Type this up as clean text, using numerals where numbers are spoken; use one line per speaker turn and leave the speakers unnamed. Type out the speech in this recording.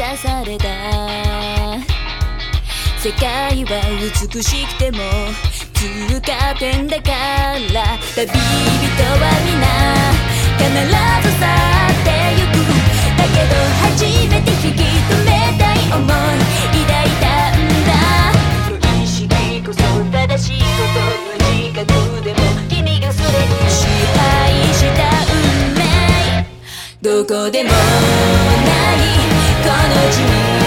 たされた。世界は美しくても通過点だから、旅人は皆必ず去ってゆく。だけど初めて引き止めたい想い抱いたんだ。無意識こそ正しいこと、無自覚でも君がそれに支配した運命。どこでもないこの地に